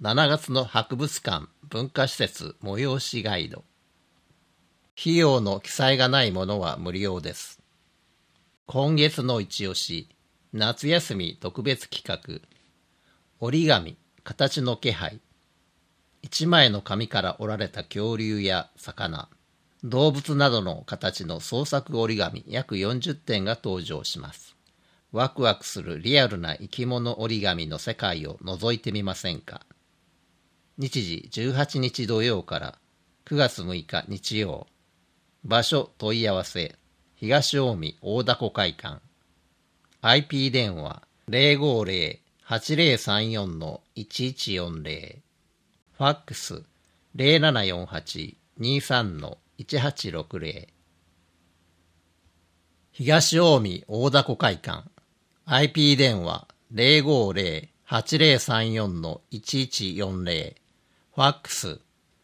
7月の博物館文化施設催しガイド。費用の記載がないものは無料です。今月の一押し、夏休み特別企画。折り紙、形の気配。一枚の紙から折られた恐竜や魚、動物などの形の創作折り紙約40点が登場します。ワクワクするリアルな生き物折り紙の世界を覗いてみませんか。日時18日土曜から9月6日日曜。場所問い合わせ、東近江大凧会館。IP 電話 050-8034-1140。ファックス 0748-23-1860。東近江大凧会館。IP 電話 050-8034-1140。ファックス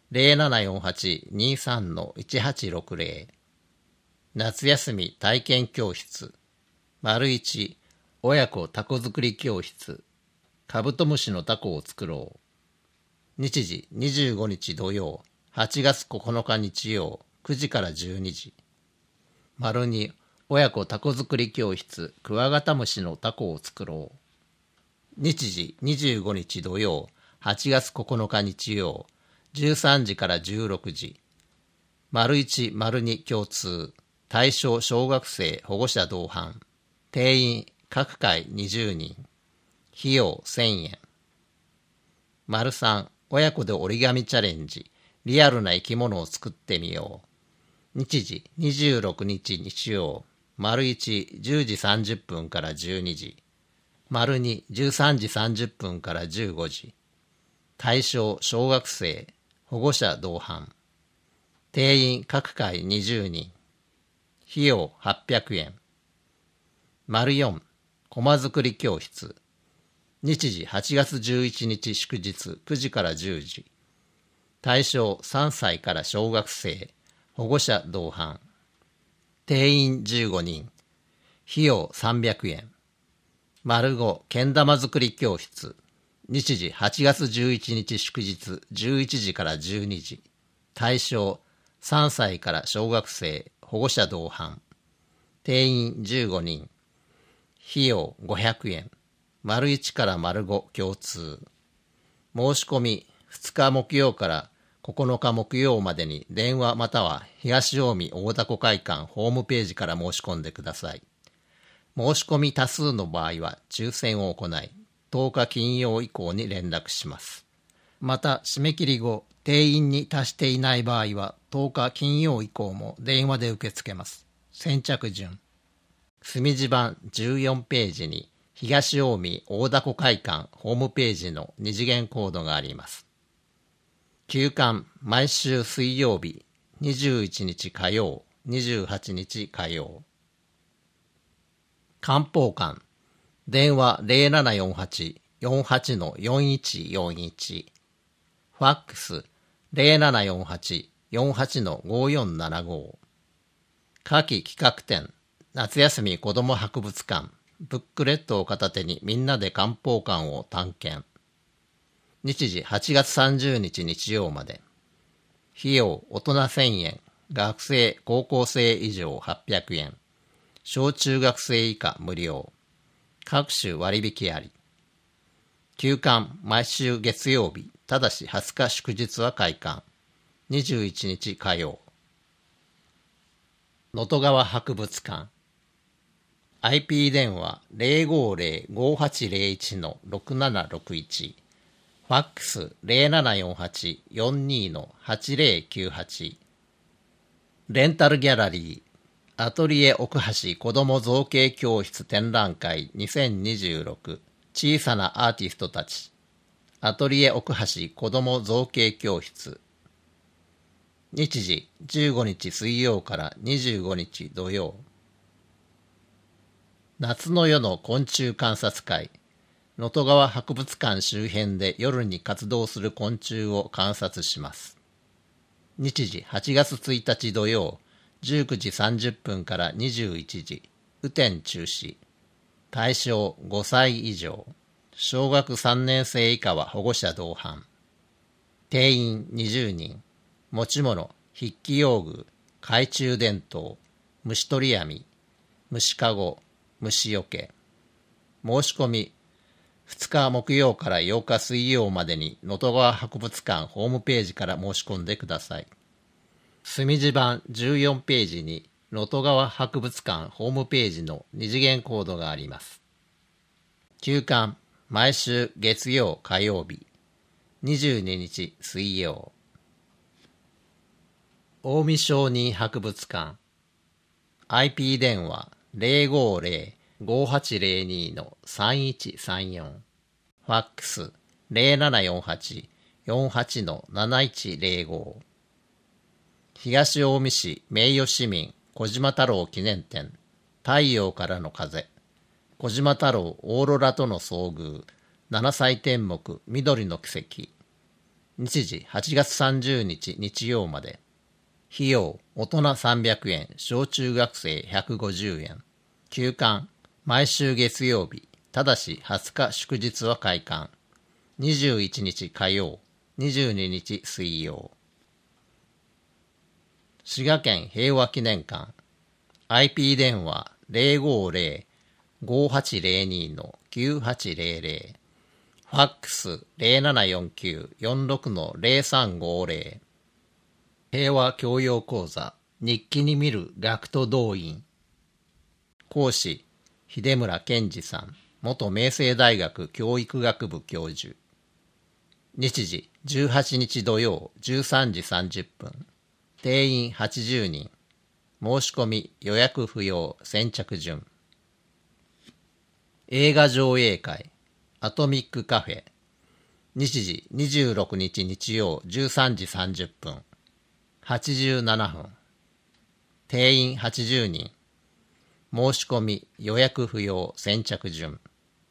0748-23-1860。夏休み体験教室。1親子タコ作り教室。カブトムシのタコを作ろう。日時25日土曜、8月9日日曜、9時から12時。2親子タコ作り教室。クワガタムシのタコを作ろう。日時25日土曜、8月9日日曜、13時から16時。1、2共通。対象小学生保護者同伴。定員各回20人。費用1000円。3、親子で折り紙チャレンジ。リアルな生き物を作ってみよう。日時26日日曜。1、10時30分から12時。2、13時30分から15時。対象小学生保護者同伴。定員各回20人。費用800円。4、コマ作り教室。日時8月11日祝日9時から10時。対象3歳から小学生保護者同伴。定員15人。費用300円。5、けん玉作り教室。日時8月11日祝日11時から12時。対象3歳から小学生保護者同伴。定員15人。費用500円。1から5共通。申し込み2日木曜から9日木曜までに電話または東近江大凧会館ホームページから申し込んでください。申し込み多数の場合は抽選を行い、10日金曜以降に連絡します。また、締め切り後、定員に達していない場合は10日金曜以降も電話で受け付けます。先着順。墨字版14ページに東近江大凧会館ホームページの2次元コードがあります。休館毎週水曜日、21日火曜、28日火曜。漢方館。電話 0748-48-4141。ファックス 0748-48-5475。夏季企画展。夏休み子ども博物館。ブックレットを片手にみんなで漢方館を探検。日時8月30日日曜まで。費用大人1000円。学生高校生以上800円。小中学生以下無料。各種割引あり。休館毎週月曜日。ただし20日祝日は開館。21日火曜。能登川博物館。IP 電話 050-5801-6761。ファックス 0748-42-8098。レンタルギャラリー。アトリエ奥橋子ども造形教室展覧会2026。小さなアーティストたち。アトリエ奥橋子ども造形教室。日時15日水曜から25日土曜。夏の夜の昆虫観察会。能登川博物館周辺で夜に活動する昆虫を観察します。日時8月1日土曜、19時30分から21時。雨天中止。対象5歳以上。 小学3年生以下は保護者同伴。定員20人。持ち物、筆記用具、懐中電灯、虫取り網、虫かご、虫よけ。申し込み、2日木曜から8日水曜までに能登川博物館ホームページから申し込んでください。墨字版14ページに能登川博物館ホームページの二次元コードがあります。休館、毎週月曜火曜日、22日水曜。近江商人博物館 IP 電話 050-5802-3134 ファックス 0748-48-7105 東近江市名誉市民小島太郎記念展太陽からの風小島太郎オーロラとの遭遇7歳天目緑の奇跡日時8月30日日曜まで費用、大人300円、小中学生150円。休館、毎週月曜日、ただし20日祝日は開館。21日火曜、22日水曜。滋賀県平和記念館 IP 電話 050-5802-9800 ファックス 0749-46-0350平和教養講座日記に見る学徒動員講師秀村健二さん元明星大学教育学部教授日時18日土曜13時30分定員80人申し込み予約不要先着順映画上映会アトミックカフェ日時26日日曜13時30分87分定員80人申し込み予約不要先着順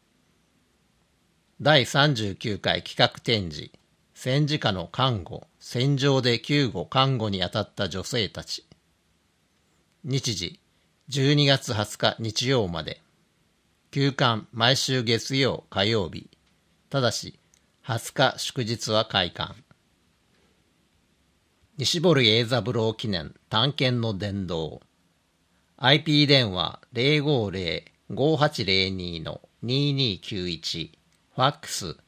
第39回企画展示戦時下の看護戦場で救護看護に当たった女性たち日時12月20日日曜まで休館毎週月曜火曜日ただし20日祝日は開館西堀英三郎記念探検の殿堂 IP 電話 050-5802-2291 ファックス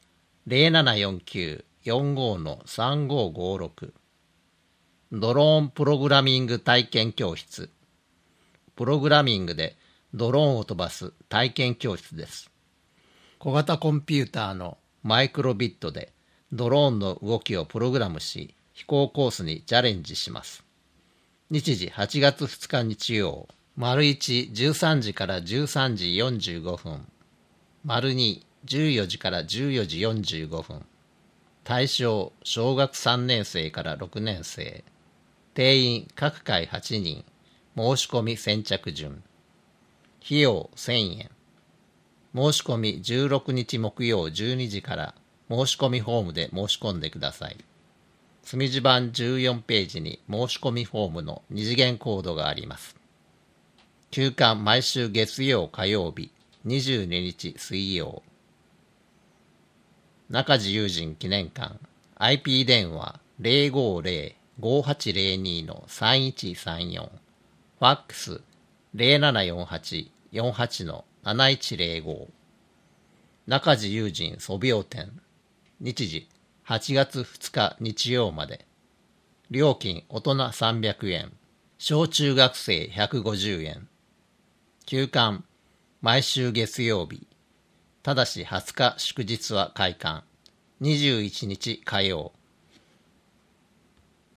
0749-45-3556 ドローンプログラミング体験教室プログラミングでドローンを飛ばす体験教室です。小型コンピューターのマイクロビットでドローンの動きをプログラムし飛行コースにチャレンジします。日時8月2日日曜、丸1、13時から13時45分、丸2、14時から14時45分、対象、小学3年生から6年生、定員各回8人、申し込み先着順、費用1000円、申し込み16日木曜12時から申し込みフォームで申し込んでください。墨字版14ページに申し込みフォームの二次元コードがあります。休館毎週月曜火曜日、22日水曜。中地友人記念館 IP 電話 050-5802-3134 ファックス 0748-48-7105 中地友人素描展日時8月2日日曜まで料金大人300円小中学生150円休館毎週月曜日ただし20日祝日は開館21日火曜